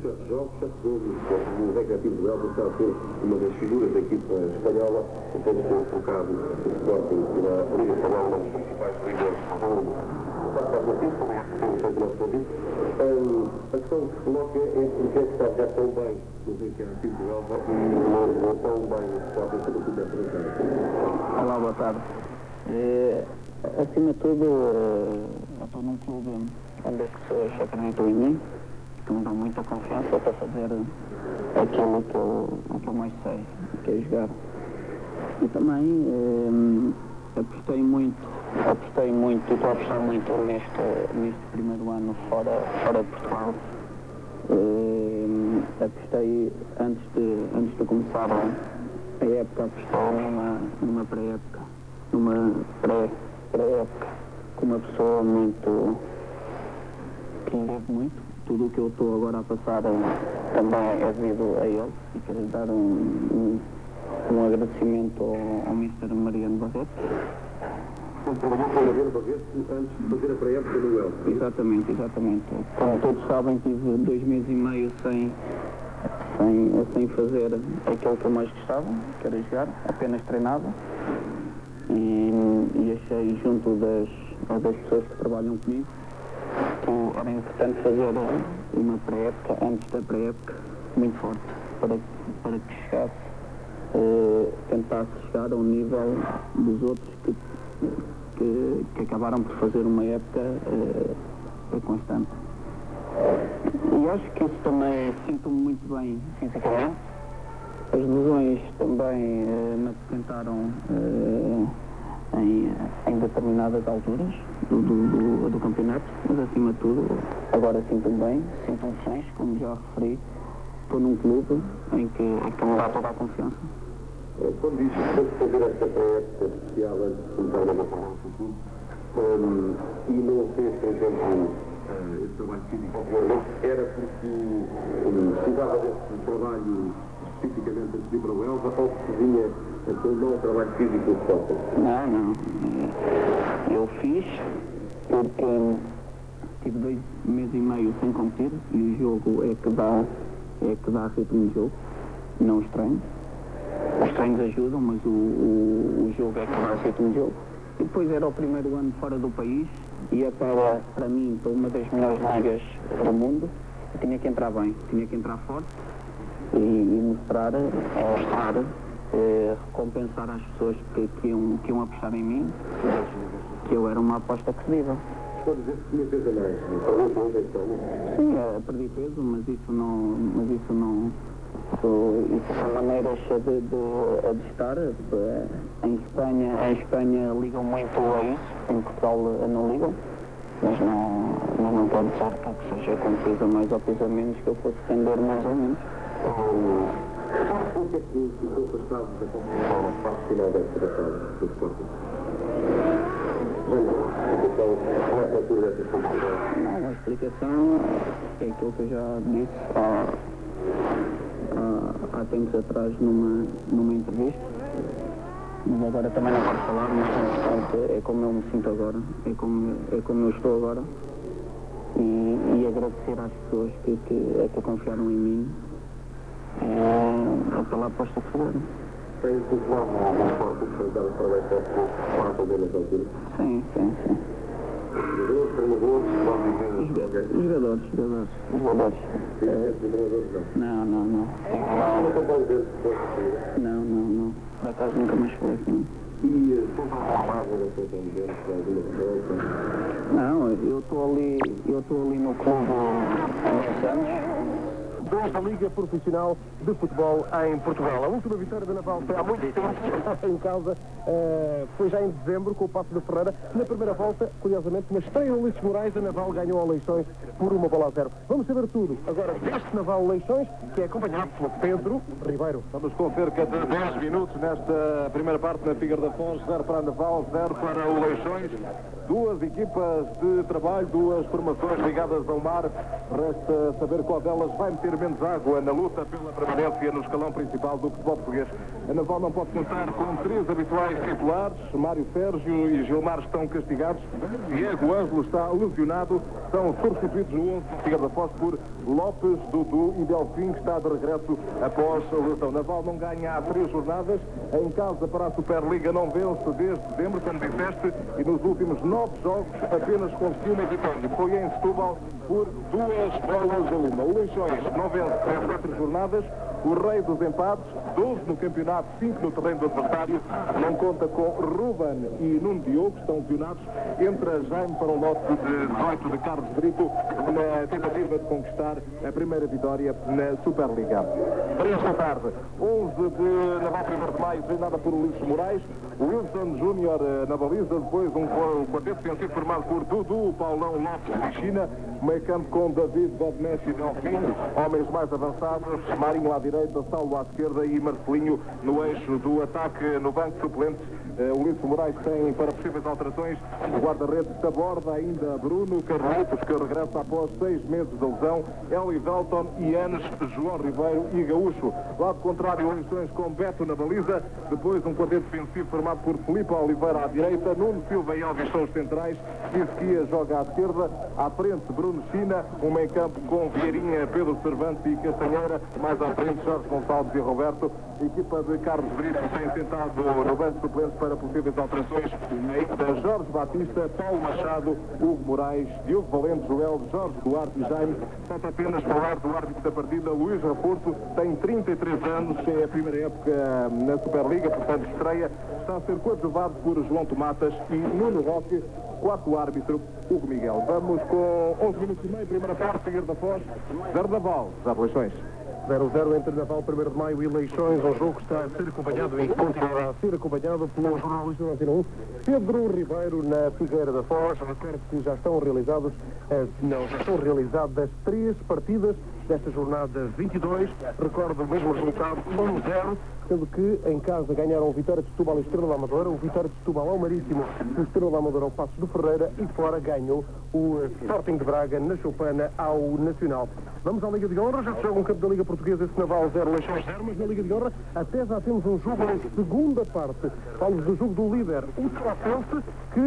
certos jogos, certo jogo, o Recreativo do Elva está a ser uma das figuras da equipa espanhola, tendo colocado o Sporting na Liga Espanhola, uma das principais ligas do mundo. A questão que se coloca é porque é que está a jogar tão bem no Recreativo do Elva e não tão bem no Sporting como tudo é para. Olá, boa tarde. Acima de tudo, eu estou num clube onde as pessoas acreditam em mim, que me dão muita confiança para fazer aquilo que eu mais sei, que é jogar. E também apostei muito, e estou a apostar muito neste primeiro ano fora de Portugal. Apostei antes de começar a época, apostei numa pré-época, com uma pessoa muito que me deve muito. Tudo o que eu estou agora a passar também é devido a ele, e quero dar um agradecimento ao Mr. Mariano Barreto. Trabalhou com o Mariano Barreto antes de fazer a pré-época no Elva. Exatamente. Como todos sabem, tive 2 meses e meio sem fazer aquilo que eu mais gostava, que era jogar, apenas treinava. E achei, junto das pessoas que trabalham comigo, que era importante fazer uma pré-época, antes da pré-época, muito forte, para que chegasse, tentasse chegar ao nível dos outros que acabaram por fazer uma época constante. E acho que isso também sinto-me muito bem fisicamente. As lesões também me apresentaram em determinadas alturas do campeonato, mas acima de tudo, agora sinto-me bem, sinto-me feliz, como já referi. Estou num clube em que me dá toda a confiança. Quando diz que tem que fazer esta pré-época especial antes de começar a batalha no futuro, e não fez, por exemplo, esse trabalho físico, obviamente, era porque precisava desse trabalho especificamente antes de ir para o Elva, ou se vinha com um mau trabalho físico no Sporting? Não. Eu fiz porque tive 2 meses e meio sem competir, e o jogo é que dá ritmo de jogo, não os treinos. Os treinos ajudam, mas o jogo é que dá ritmo de jogo. E depois era o primeiro ano fora do país, e para mim, para uma das melhores ligas do mundo, eu tinha que entrar bem, tinha que entrar forte e mostrar, recompensar às pessoas que iam apostar em mim, que eu era uma aposta credível. Estou a dizer que tinha peso a mais, perdeu peso então? Sim, perdi peso, mas isso não são maneiras de estar. Em Espanha ligam muito a isso, em Portugal não ligam, mas não pode dizer que seja com peso a mais ou peso a menos que eu fosse render mais ou menos. O que é que ficou afastado da competição na parte final desta batalha do Sporting? Qual é a altura dessa competição? Não, a explicação é aquilo que eu já disse há tempos atrás numa entrevista, mas agora também não posso falar, mas é como eu me sinto agora, é como eu estou agora, e agradecer às pessoas que confiaram em mim pela aposta que fizeram. Tem cultuado algum forte para dar para o Sporting para fazer nessa altura? Sim. Jogadores, treinadores, Jogadores. Não. Não. Por acaso nunca mais foi assim. E sempre arrumado na sua tangente para alguma revolta? Não, eu estou ali no clube há muitos anos. Da Liga Profissional de Futebol em Portugal. A última vitória da Naval foi há muito tempo em causa, foi já em dezembro com o Paço de Ferreira. Na primeira volta, curiosamente, na estreia do Ulisses Moraes, a Naval ganhou a Leixões por 1-0. Vamos saber tudo agora deste Naval Leixões, que é acompanhado por Pedro Ribeiro. Estamos com cerca de 10 minutos nesta primeira parte na Figueira da Foz, 0 para a Naval, 0 para o Leixões. Duas equipas de trabalho, duas formações ligadas ao mar. Resta saber qual delas vai meter menos água na luta pela permanência no escalão principal do futebol português. A Naval não pode contar com 3 habituais titulares. Mário Sérgio e Gilmar estão castigados. Diego Ângelo está lesionado. São substituídos no 11 de Figueira da Foz por Lopes, Dudu e Delfim, que está de regresso após a lesão. Naval não ganha há 3 jornadas, em casa para a Superliga não vence desde dezembro, como disseste, e nos últimos 9 jogos apenas conseguiu uma vitória. Foi em Setúbal por 2-1. O Leixões não vence há 4 jornadas, o rei dos empates, 12 no campeonato, 5 no terreno do adversário, não conta com Ruben e Nuno Diogo, que estão lesionados. Entra Jaime para o lote de 18 de Carlos Brito, na tentativa de conquistar a primeira vitória na Superliga. 3 da tarde, 11 de Naval 1 de Maio, treinada por Ulisses Moraes, Wilson Júnior na baliza, depois um quarteto defensivo formado por Dudu, Paulão, Lopes e China, meio campo com David, Bodmes e Delfim, homens mais avançados, Marinho à direita, Saulo à esquerda e Marcelinho no eixo do ataque no banco de suplentes. Ulisses Moraes tem para possíveis alterações o guarda-redes da borda, ainda Bruno Carlitos, que regressa após 6 meses de lesão, Eli Velton, Ianes, João Ribeiro e Gaúcho. Lado contrário, Leixões com Beto na baliza, depois um quarteto defensivo formado por Filipe Oliveira à direita, Nuno Silva e Elvis são os centrais, Isquia joga à esquerda, à frente Bruno China, um meio campo com Vieirinha, Pedro Cervantes e Castanheira, mais à frente Jorge Gonçalves e Roberto. A equipa de Carlos Brito tem sentado no banco de suplentes para possíveis alterações, ainda Jorge Batista, Paulo Machado, Hugo Moraes, Diogo Valente, Joel, Jorge Duarte e Jaime. Falta apenas falar do árbitro da partida, Luís Raposo, tem 33 anos, é a primeira época na Superliga, portanto estreia, está a ser coadjuvado por João Tomatas e Nuno Roque, quarto árbitro, Hugo Miguel. Vamos com 11 minutos e meio, primeira parte, Figueira da Foz, Naval, já Leixões. 0-0 entre Naval 1 de Maio e Leixões, um jogo que está a ser acompanhado e continuará a ser acompanhado pelo jornalista do Antena 1, Pedro Ribeiro, na Figueira da Foz. Recordo que já estão realizadas as 3 partidas desta jornada 22. Recordo o mesmo resultado, 1-0, sendo que em casa ganharam o Vitória de Setúbal e Estrela da Amadora, o Vitória de Setúbal ao Marítimo, o Estrela da Amadora ao Passos do Ferreira e fora ganhou o Sporting de Braga na Choupana ao Nacional. Vamos à Liga de Honra, já se joga um campo da Liga Portuguesa, esse Naval 0, Leixões 0, mas na Liga de Honra até já temos um jogo em segunda parte. Falamos do jogo do líder, o Trofense,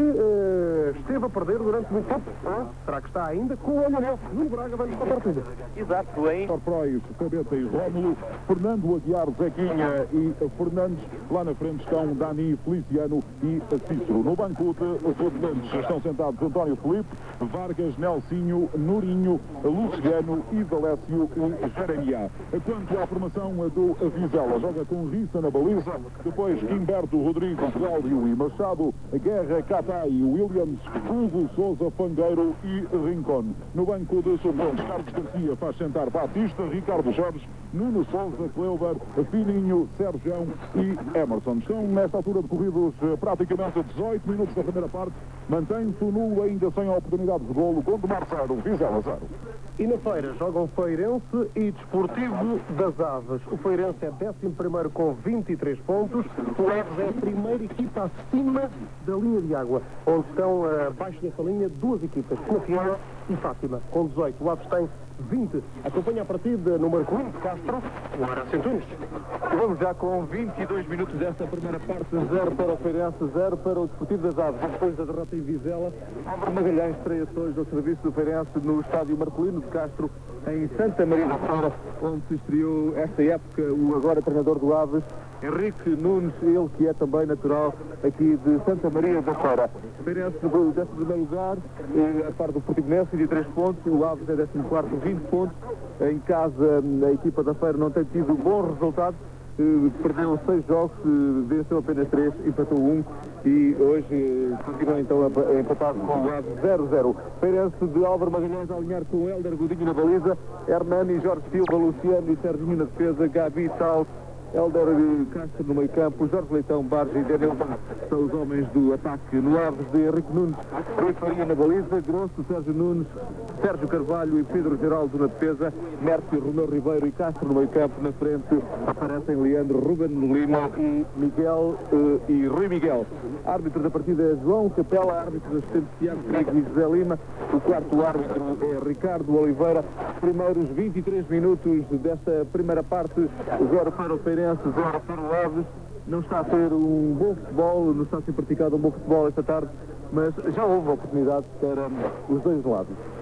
que esteve a perder durante muito tempo. Será que está ainda? Com o Olhanense, no Braga, vamos para a partida. Exato, hein? Torprois, Cabeta e Rómulo, Fernando Aguiar, Zequinha e Fernandes. Lá na frente estão Dani, Feliciano e Cícero. No banco de suplentes estão sentados António Filipe, Vargas, Nelsinho, Nurinho, Luciano, Ivalécio e Jeremias. Quanto à formação do Vizela, joga com Rissa na baliza, depois Humberto, Rodrigo, Cláudio e Machado, Guerra, Catai, Williams, Hugo, Sousa, Fangueiro e Rincón. No banco de suplentes, Carlos Garcia faz sentar Batista, Ricardo Jorge, Nuno Sousa, Cleuber, Fininho, Sérgio e Emerson. Estão nesta altura decorridos praticamente 18 minutos da primeira parte. Mantém-se o nulo ainda sem oportunidade de golo, Gondomar 0, Vizela 0. E na feira jogam Feirense e Desportivo das Aves. O Feirense é 11º com 23 pontos. O Aves é a primeira equipa acima da linha de água, onde estão abaixo dessa linha 2 equipas, Confiança e Fátima, com 18. O Aves tem 20. Acompanha a partida número 1 de Castro, o Araci Antunes. Vamos já com 22 minutos desta primeira parte, 0 para o Feirense, 0 para o Desportivo das Aves. Depois da derrota em Vizela, Álvaro Magalhães estreia-se hoje ao serviço do Feirense no estádio Marcelino de Castro, em Santa Maria da Feira, onde se estreou esta época o agora treinador do Aves, Henrique Nunes, ele que é também natural aqui de Santa Maria da Feira. O Feirense no 11º lugar, a par do Portimonense, de 3 pontos, o Aves é 14º, 20 pontos. Em casa, a equipa da Feira não tem tido bons resultados, perdeu 6 jogos, venceu apenas 3, empatou 1 e hoje continua então a empatar com o Aves 0-0. Feirense de Álvaro Magalhães a alinhar com Hélder Godinho na baliza, Hernani, Jorge Silva, Luciano e Sérgio na defesa, Gabi, Tal, Hélder Castro no meio campo, Jorge Leitão, Barge e Daniel são os homens do ataque. No Aves de Henrique Nunes, Rui Faria na baliza, Grosso, Sérgio Nunes, Sérgio Carvalho e Pedro Geraldo na defesa, Mércio, Romeu Ribeiro e Castro no meio campo. Na frente aparecem Leandro, Ruben Lima e Miguel e Rui Miguel. Árbitro da partida é João Capela, árbitro assistente Tiago Frigo e José Lima. O quarto árbitro é Ricardo Oliveira. Primeiros 23 minutos desta primeira parte, 0 para o Feirense, 0 para o Aves. Não está a ser um bom futebol, não está a ser praticado um bom futebol esta tarde, mas já houve oportunidade para os dois lados.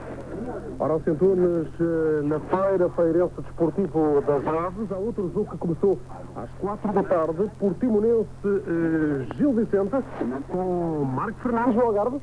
Ora, aos Antunes, na feira, Feirense Desportivo das Aves, há outro jogo que começou às 4 da tarde, Portimonense Gil Vicente, com Marco Fernandes no Algarve.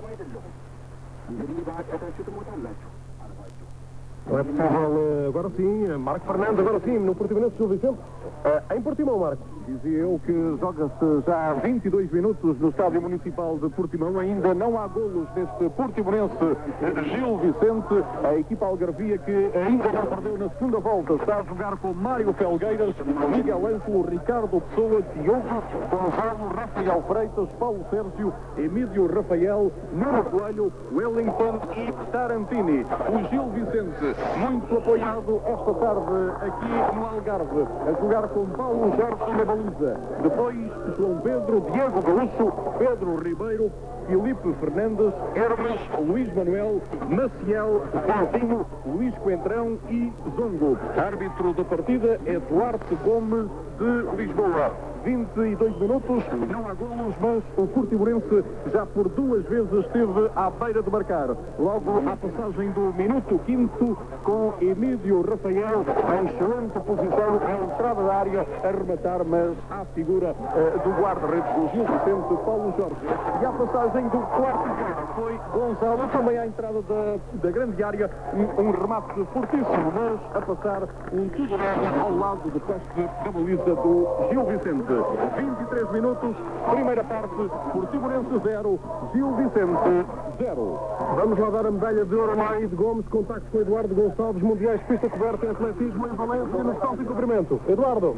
Não é possível, agora sim, Marco Fernandes, agora sim, no Portimonense Gil Vicente, em Portimão, Marco. Dizia eu que joga-se já há 22 minutos no Estádio Municipal de Portimão. Ainda não há golos neste Portimonense Gil Vicente. A equipa algarvia que ainda não perdeu na segunda volta está a jogar com Mário Felgueiras, Miguel Ângelo, Ricardo Pessoa, Diogo, Gonçalo, Rafael Freitas, Paulo Sérgio, Emílio Rafael, Nuno Coelho, Wellington e Tarantini. O Gil Vicente, muito apoiado esta tarde aqui no Algarve, a jogar com Paulo Jorge na baliza. Depois, João Pedro, Diego Gaúcho, Pedro Ribeiro, Filipe Fernandes, Hermes, Luís Manuel, Maciel, Valtinho, Luís Coentrão e Zongo. Árbitro da partida é Duarte Gomes de Lisboa. 22 minutos, não há golos, mas o Portimonense já por duas vezes esteve à beira de marcar. Logo à passagem do minuto 5º, com Emílio Rafael em excelente posição à entrada da área a rematar, mas à figura do guarda-redes do Gil Vicente, Paulo Jorge. E à passagem do quarto gol foi Gonçalo, também à entrada da grande área, um remate fortíssimo, mas a passar um tiro ao lado de poste da baliza do Gil Vicente. 23 minutos, primeira parte, Portimonense 0, Gil Vicente 0. Vamos lá dar a medalha de ouro a Naide Gomes, contacto com Eduardo Gonçalves, Mundiais Pista Coberta em Atletismo em Valência, no salto e cumprimento. Eduardo.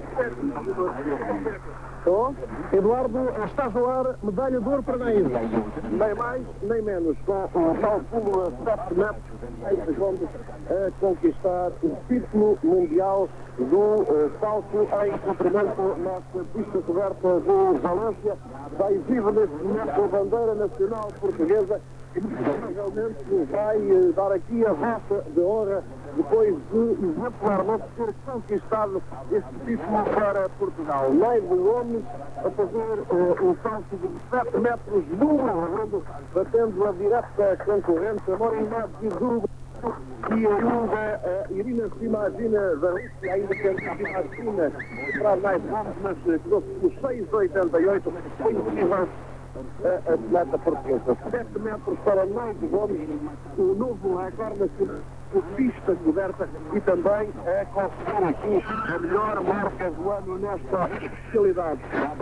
Eduardo, estás no ar, medalha de ouro para Naide. Nem mais, nem menos, com o cálculo a 7 metros, Naide Gomes a conquistar o título mundial do salto em cumprimento na pista coberta de Valência. Já exibe neste momento a bandeira nacional portuguesa e provavelmente vai dar aqui a volta de honra depois de exemplarmente ter conquistado este título para Portugal. Naide Gomes a fazer um salto de 7 metros no batendo a direta concorrente, a Morimar de Zugo e ainda a Irina Simagina da Rússia, ainda que a Simagina para Naide Gomes, mas quedou-se por 6,88, foi possível a atleta portuguesa. 7 metros para Naide Gomes, o novo recorde nacional por pista coberta e também a conseguir aqui a melhor marca do ano nesta especialidade.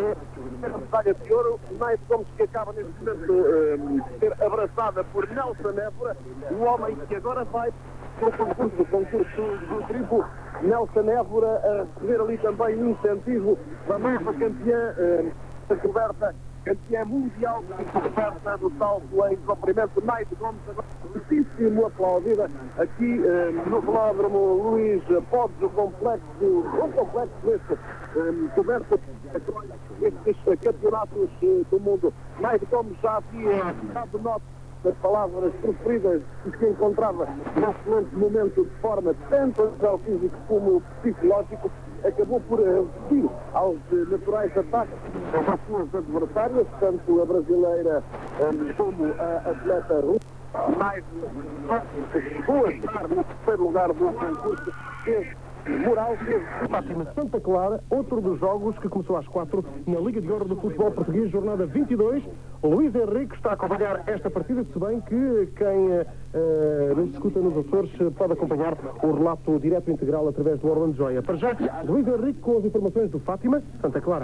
A medalha de ouro, Naide Gomes, que acaba neste momento de ser abraçada por Nelson Évora, o homem que agora vai para o concurso do triplo. Nelson Évora a receber ali também um incentivo da nova campeã coberta, campeã mundial de coberta do salto em comprimento, Naide Gomes, muitíssimo aplaudida aqui no velódromo Luís Podes, o complexo deste coberto estes campeonatos do mundo. Naide Gomes já havia dado nota das palavras preferidas e se encontrava num excelente momento de forma tanto ao físico como psicológico, acabou por resistir aos naturais ataques das suas adversárias, tanto a brasileira como a atleta russa. Naide chegou a estar no terceiro lugar do concurso, moral Fátima Santa Clara, outro dos jogos que começou às 4 na Liga de Ouro do Futebol Português, jornada 22. Luís Henrique está a acompanhar esta partida, se bem que quem nos escuta nos Açores pode acompanhar o relato direto e integral através do Orlando Joia. Para já, Luís Henrique com as informações do Fátima Santa Clara.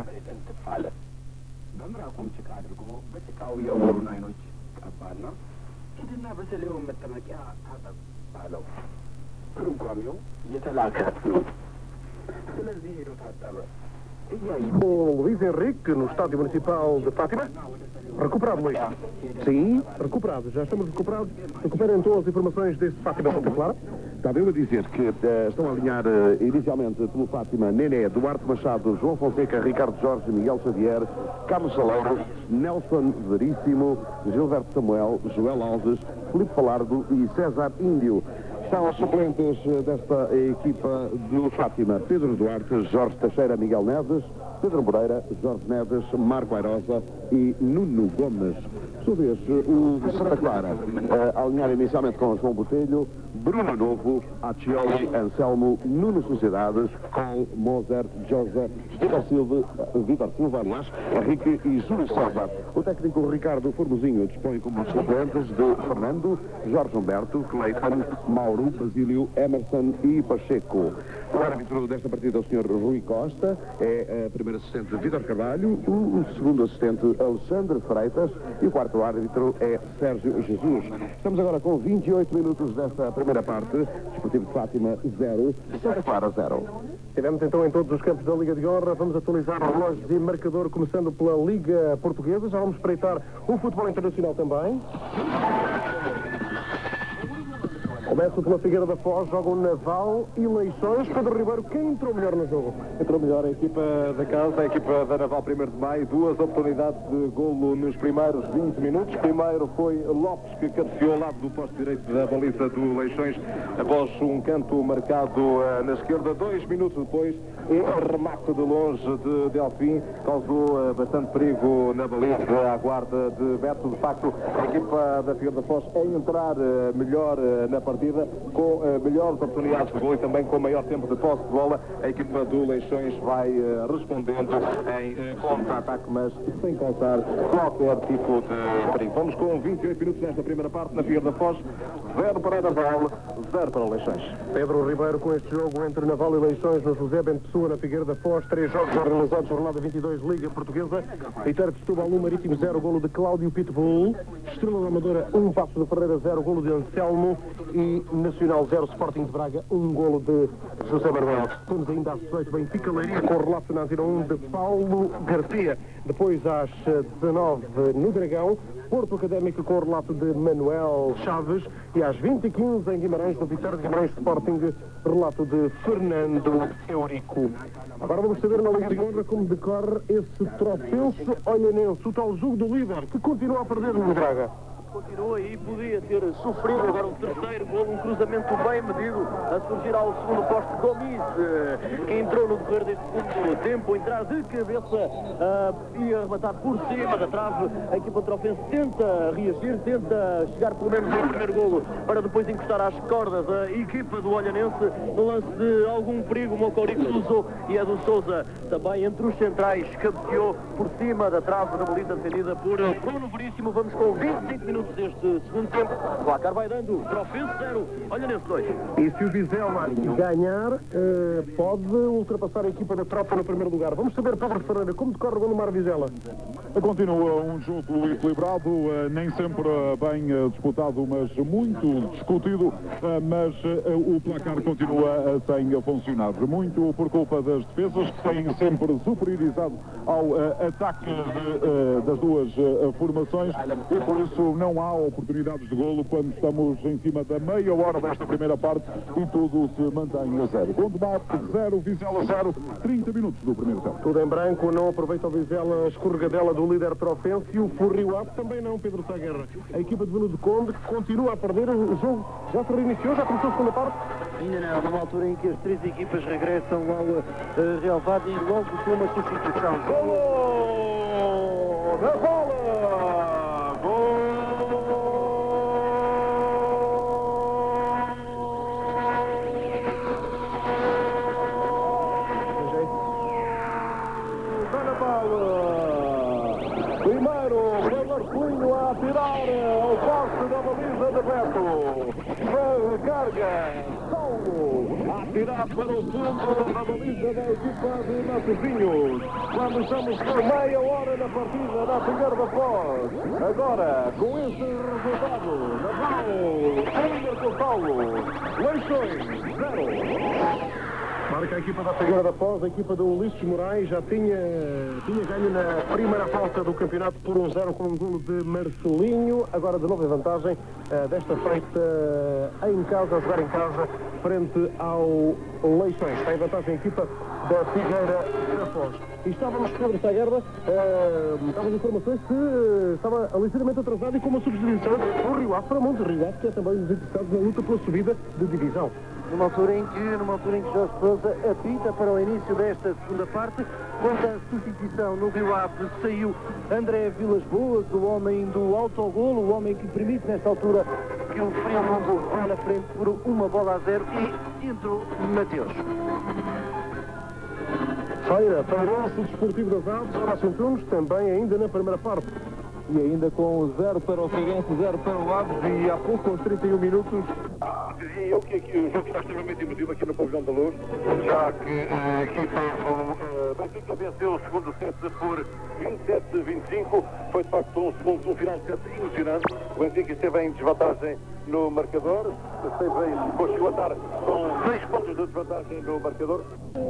Com Luís Henrique no Estádio Municipal de Fátima. Recuperado, Luís? Sim, recuperado. Já estamos recuperados. Recuperam então as informações deste Fátima Santa Clara. Estava eu a dizer que estão a alinhar inicialmente pelo Fátima Nené, Duarte Machado, João Fonseca, Ricardo Jorge, Miguel Xavier, Carlos Saleiro, Nelson Veríssimo, Gilberto Samuel, Joel Alves, Filipe Falardo e César Índio. São os suplentes desta equipa do Fátima: Pedro Duarte, Jorge Teixeira, Miguel Neves, Pedro Moreira, Jorge Neves, Marco Airosa e Nuno Gomes. Por sua vez, o Santa Clara, a alinhar inicialmente com João Botelho, Bruno Novo, Accioli, Anselmo, Nuno Sociedades, com Mozart, José, Vítor Silva, aliás, Henrique e Júlio César. O técnico Ricardo Formosinho dispõe como suplentes de Fernando, Jorge Humberto, Cleiton, Mauro, Basílio, Emerson e Pacheco. O árbitro desta partida é o Sr. Rui Costa, é a primeira assistente Vítor Carvalho, o segundo assistente Alexandre Freitas e o quarto árbitro é Sérgio Jesus. Estamos agora com 28 minutos desta primeira parte. Desportivo de Fátima 0, Santa Clara 0. Tivemos então em todos os campos da Liga de Honra. Vamos atualizar o relógio de marcador, começando pela Liga Portuguesa. Já vamos espreitar o futebol internacional também. Começa pela Figueira da Foz, jogam Naval e Leixões. Pedro Ribeiro, quem entrou melhor no jogo? Entrou melhor a equipa da casa, a equipa da Naval 1º de Maio. Duas oportunidades de golo nos primeiros 20 minutos. Primeiro foi Lopes, que cabeceou ao lado do posto direito da baliza do Leixões, após um canto marcado na esquerda. 2 minutos depois, um remate de longe de Delfim causou bastante perigo na baliza à guarda de Beto. De facto, a equipa da Figueira da Foz a entrar melhor na partida, com melhores oportunidades de gol e também com maior tempo de posse de bola. A equipa do Leixões vai respondendo em contra-ataque, mas sem causar qualquer tipo de perigo. Vamos com 28 minutos nesta primeira parte na Figueira da Foz. 0 para a Naval, 0 para o Leixões. Pedro Ribeiro com este jogo entre Naval e Leixões no José Bento Pessoa, na Figueira da Foz. 3 jogos já realizados, jornada 22, Liga Portuguesa. Vitória de Setúbal 1, Marítimo 0, golo de Cláudio Pitbull. Estrela da Amadora 1, Paços de Ferreira 0, golo de Anselmo. E Nacional 0, Sporting de Braga 1, golo de José Manuel. Temos ainda às 18, Benfica Leiria, com o relato na Antena 1 de Paulo Garcia. Depois às 19, no Dragão, Porto Académico com o relato de Manuel Chaves. E às 20h15 em Guimarães, no Vitória de Guimarães Sporting, relato de Fernando Eurico. Agora vamos saber na Liga de Honra como decorre esse Trofense Olhanense, o tal jogo do líder, que continua a perder no Braga. Continua e podia ter sofrido agora um terceiro golo, um cruzamento bem medido a surgir ao segundo poste. Gomes, que entrou no decorrer deste segundo tempo, entrar de cabeça e arrematar por cima da trave. A equipa Trofense tenta reagir, tenta chegar pelo menos ao primeiro golo para depois encostar às cordas a equipa do Olhanense. No lance de algum perigo, o Mocourico cruzou e a do Sousa também entre os centrais cabeceou por cima da trave da baliza defendida por Bruno Veríssimo. Vamos com 25 minutos deste segundo tempo. O placar vai dando Trofense 0, Olhanense 2. E se o Vizela ganhar, pode ultrapassar a equipa da Tropa no primeiro lugar. Vamos saber, Pedro Ferreira, como decorre o gol no Mar Vizela? Continua um jogo equilibrado, nem sempre bem disputado, mas muito discutido, mas o placar continua sem funcionar. Muito por culpa das defesas, que têm sempre superiorizado ao ataque das duas formações, e por isso não há oportunidades de golo quando estamos em cima da meia hora desta primeira parte e tudo se mantém a 0. Gondomar 0, Vizela 0, 30 minutos do primeiro tempo. Tudo em branco, não aproveita o Vizela a escorregadela do líder Trofense e o Furrio Ave também não, Pedro Sá Guerra. A equipa de Bruno de Conde continua a perder, o jogo já se reiniciou, já começou a segunda parte? Ainda não, numa altura em que as três equipas regressam ao relevado e logo com uma substituição. Golo na bola! Gol! Primeiro, Marcelinho a atirar ao poste da baliza de Beto. Recarga, Saulo, a atirar para o fundo da baliza da equipa de Matosinhos. Quando estamos por meia hora na partida da Figueira da Foz. Agora, com esse resultado, Naval, ainda com Saulo, Leixões, 0. Marca a equipa da Figueira da Foz, a equipa do Ulisses Moraes já tinha ganho na primeira volta do campeonato por 1-0 com um golo de Marcelinho. Agora de novo em vantagem, desta feita em casa, a jogar em casa, frente ao Leixões. Está em vantagem a equipa da Figueira da Foz. E estávamos, Pedro Sá Guerra, davam informações que estava ligeiramente atrasado e com uma substituição o Rio Ave para Monte Rio Ave, que é também um dos interessados na luta pela subida de divisão. numa altura em que Jorge Sousa apita para o início desta segunda parte. Conta a substituição no Rio Ave, saiu André Vilas Boas, o homem do autogolo, o homem que permite nesta altura que o Friamundo vá na frente por 1-0 e entrou Mateus. Feira para o Desportivo das Aves, Horácio Antunes, também ainda na primeira parte. E ainda com 0 para o Feirense, 0 para o Aves, e há pouco, aos 31 minutos. Dizia eu que aqui o jogo está extremamente emotivo aqui no Pavilhão da Luz, já que a equipa Benfica venceu o segundo set por 27-25. Foi de facto um final de set emocionante. O Benfica esteve em desvantagem no marcador, conseguiu estar com 6 pontos de desvantagem no marcador.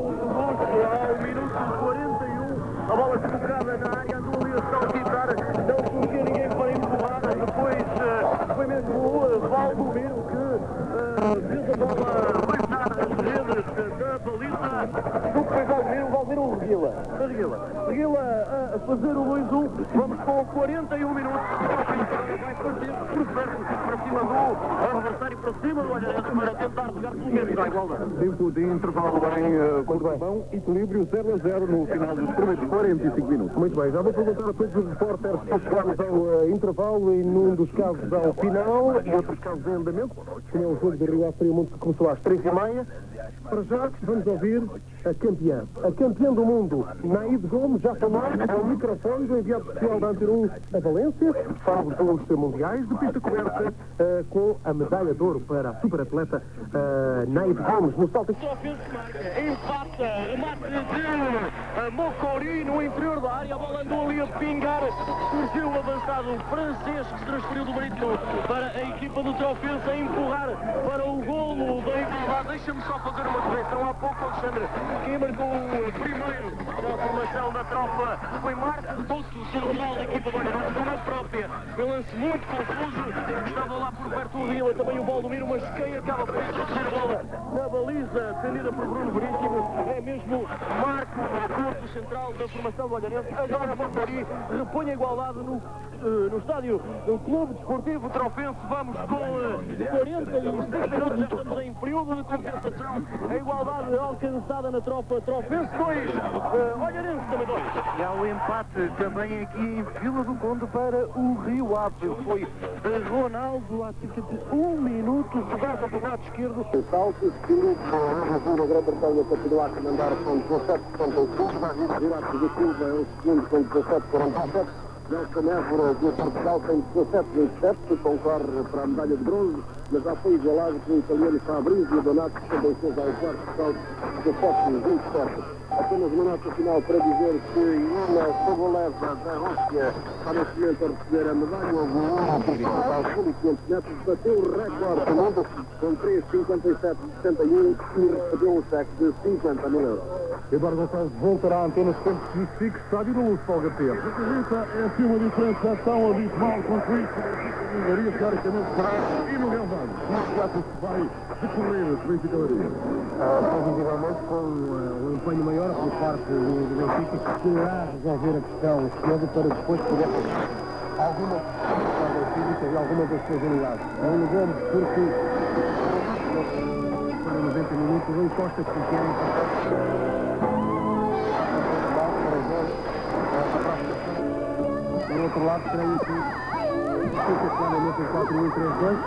Ao minuto 41, a bola colocada na área, andou ali a saltitar, não conseguia ninguém para empurrar. Depois foi mesmo o Valdomiro que fez a bola baixar as redes da baliza. Do que fez o Valdomiro Reguila. Reguila a fazer o 2-1. Vamos com 41 minutos. Vai partir por perto para cima do adversário, para cima do Olharense, para tentar jogar pelo menos à igualdade. Tempo de intervalo em Cortobão, equilíbrio 0-0 no final dos primeiros 45 minutos. Muito bem, já vou perguntar a todos os repórteres se chegamos ao intervalo e num dos casos ao final e outros casos em andamento, que é o jogo do Rio Ave Friamundo que começou às 3h30. Para já vamos ouvir a campeã do mundo, Naide Gomes, já falou ao microfone do enviado especial da Antena 1 a Valência, fala dos mundiais de pista coberta com a medalha de ouro para a superatleta Naide Gomes no salto. Empata, remate de Mocori no interior da área, a bola andou ali a pingar, surgiu o avançado francês que se transferiu do Marítimo para a equipa do Trofense a empurrar para o golo da igualdade. Deixa-me só fazer uma correção. Há pouco, Alexandre, quem marcou o primeiro da formação da tropa foi Marcos Bosso, central da equipa do Olharense, na própria. Foi um lance muito confuso, estava lá por perto do Vila, também o Valdomiro, mas quem acaba por introduzir a bola na baliza, defendida por Bruno Veríssimo, é mesmo Marco Porto, central da formação do Olharense. Agora Montari repõe a igualdade no estádio do Clube Desportivo Trofense. Vamos com 46 minutos, já estamos em período de compensação. A igualdade alcançada na tropa. Trofense 2, Olharense também 2. E há o empate também aqui em Vila do Conde para o Rio Ave. Foi Ronaldo há cerca de 1 minuto, jogada do lado esquerdo. O salto, Filipe, a Grã-Bretanha continua a comandar com 17,75. Virato de Silva é o segundo com 17,47. Nelson Évora de Portugal tem 17,27, concorre para a medalha de bronze, mas já foi igualado com o italiano Fabrizio Donato, que também fez ao quarto salto 17,27. Apenas uma nota final para dizer que Ilona Soboleva da Rússia está neste momento a receber a medalha de ouro aos 1.500 metros, bateu o recorde do mundo com 3,57,61 e recebeu um cheque de 50 mil euros. Eduardo Gonçalves voltará à Antena sempre que justifique estádio no Luz Folga P. É assim uma diferenciação abismal com o isso. A Maria, teoricamente, será inegável. Não se acha que vai decorrer a Benfica Maria. Previsivelmente com um empenho maior por parte do Benfica, que irá resolver a questão cedo para depois poder fazer algumas físicas e algumas das suas unidades. Não negamos porque para 90 minutos o Costa que querem por outro lado, creio que fica claramente em 4-1-3-2,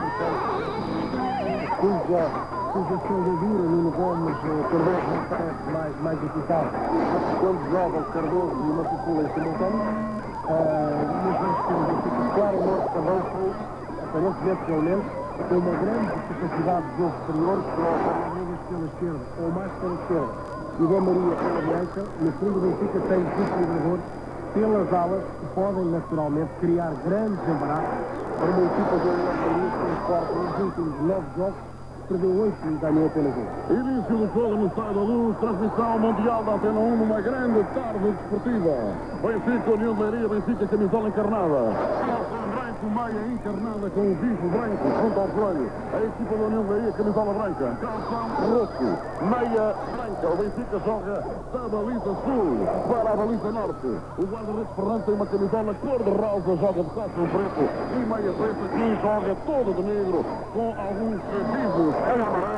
cuja soldadura Nuno Gomes Cardoso me parece mais eficaz quando jogam Cardoso e uma Cucula em simultâneo. Mas vamos ter um Benfica claramente também foi, aparentemente pelo menos, tem uma grande capacidade de jogo superior, pela esquerda ou mais pela esquerda e da Maria pela direita. No fundo, o Benfica tem desequilibradores pelas alas que podem naturalmente criar grandes embaraços para uma equipa de Maria que transporta nos últimos 9 jogos, perdeu 8 e ganhou apenas 1. Início do jogo no Estádio da Luz, transmissão mundial da Antena 1 numa grande tarde desportiva. Benfica, União de Leiria, Benfica, camisola encarnada. Branco, meia encarnada com o bicho branco junto ao joelho. A equipa da União de Leiria, camisola branca. Calção roxo, meia branca. O Benfica joga da baliza sul para a baliza norte. O guarda-redes Fernando tem uma camisola cor-de-rosa, joga de calção preto e meia preta, que joga todo de negro com alguns pisos em amarelo.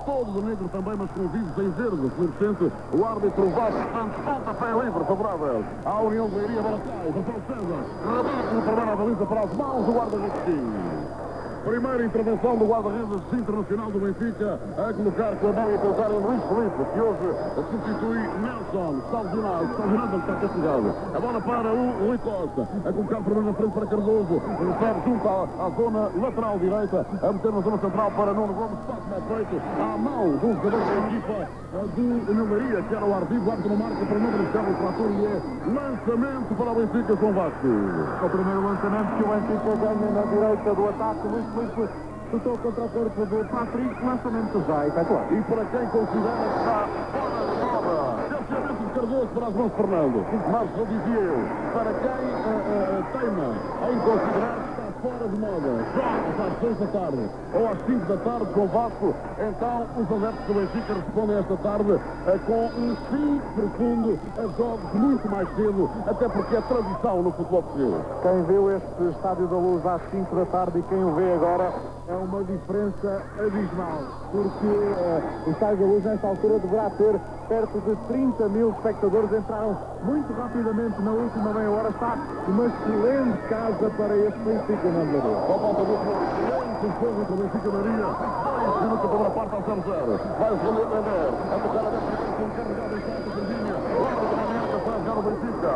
todo de negro também, mas com vivos em verde, fluorescente. O árbitro Vasco Santos, pontapé livre, favorável à União de Leiria, bola cai, Rafael César, rebate no primeiro baliza para as mãos do guarda-redes. Primeira intervenção do guarda-redes internacional do Benfica, a colocar com a mão e a pensar em Luís Felipe, que hoje substitui Nelson. Está lesionado, está castigado. A bola para o Rui Costa, a colocar primeiro na frente para Cardoso, recebe junto à zona lateral direita, a meter na zona central para Nuno Gomes, passe mal feito, à mão do jogador da equipa do União de Leiria, que era o Arvivo, árbitro não marca para não beneficiar o frator e é lançamento para o Benfica com Vasco. O primeiro lançamento que o Benfica ganha na direita do ataque, Luís Felipe chutou contra o corpo do Patrick, lançamento já efetuado. E para quem considera que está fora de moda, desciamento de Cardoso para as mãos de Fernando. Mas, eu dizia eu, para quem teima em considerar que está fora de moda, jogos às 6 da tarde ou às 5 da tarde com o Vasco, então os adeptos do Benfica respondem esta tarde com um sim profundo a jogos muito mais cedo, até porque é tradição no futebol português. Quem viu este Estádio da Luz às 5 da tarde e quem o vê agora é uma diferença abismal, porque o Estádio da Luz nesta altura deverá ter perto de 30 mil espectadores, entraram muito rapidamente na última meia hora, está uma excelente casa para este Benfica na Leiria. A volta do excelente jogo do Benfica Maria, 2 minutos da primeira parte ao 0-0. Vai o Felipe Lender, a tocar a 10 com carregado em salto, Serginha, hora do momento, faz já o Benfica.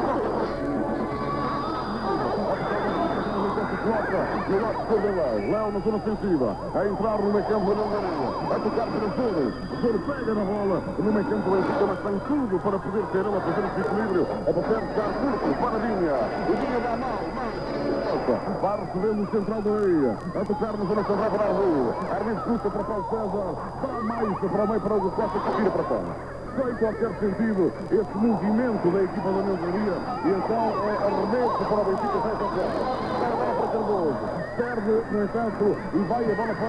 Léo na zona ofensiva, a entrar no meio campo da Leiria, a tocar para o Zoro pega na bola no meio campo do Benfica, mas tem tudo para poder ter ele a fazer esse equilíbrio, a bater já curto para Vinha, o Vinha dá mal, vai recebendo o central da Leiria, a tocar na zona central para a rua, Arvivo Costa para Paulo César, dá mais para o meio para o Costa que tira para fora. Sem qualquer sentido esse movimento da equipa da União de Leiria, e então é arremesso para o Benfica, sem qualquer. Perde, no entanto, e vai a bola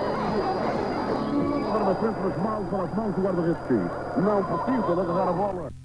para na frente, mas mal para as mãos do guarda-redes. Não precisa de agarrar a bola.